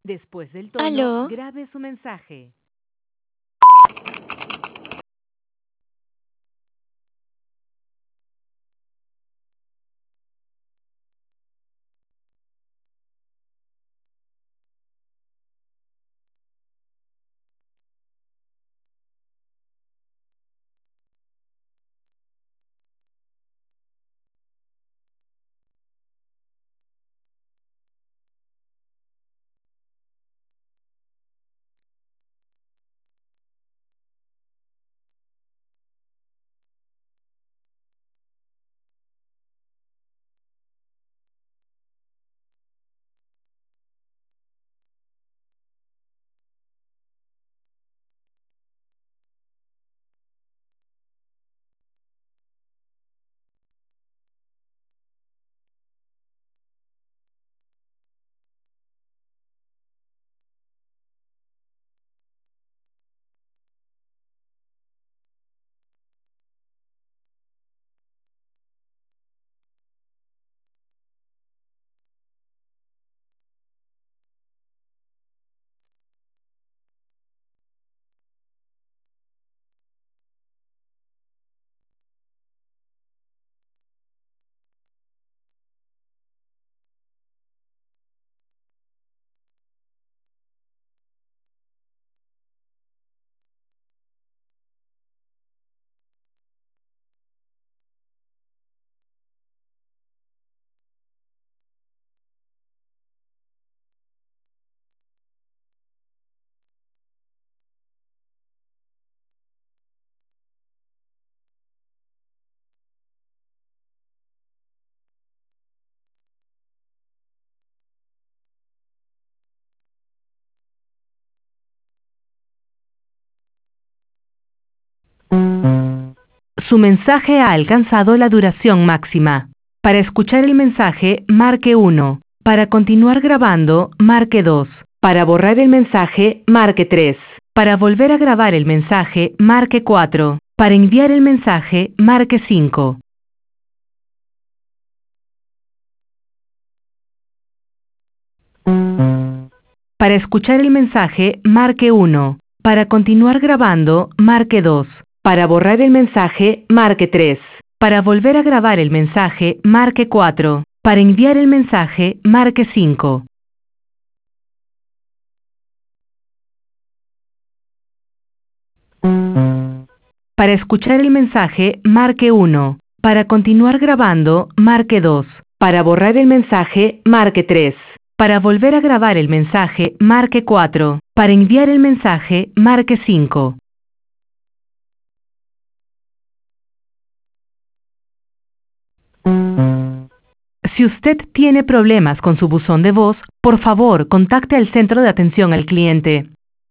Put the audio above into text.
Después del tono, ¿Aló? grabe su mensaje. Su mensaje ha alcanzado la duración máxima. Para escuchar el mensaje, marque 1. Para continuar grabando, marque 2. Para borrar el mensaje, marque 3. Para volver a grabar el mensaje, marque 4. Para enviar el mensaje, marque 5. Para escuchar el mensaje, marque 1. Para continuar grabando, marque 2. Para borrar el mensaje, marque 3. Para volver a grabar el mensaje, marque 4. Para enviar el mensaje, marque 5. Para escuchar el mensaje, marque 1. Para continuar grabando, marque 2. Para borrar el mensaje, marque 3. Para volver a grabar el mensaje, marque 4. Para enviar el mensaje, marque 5. Si usted tiene problemas con su buzón de voz, por favor, contacte al centro de atención al cliente.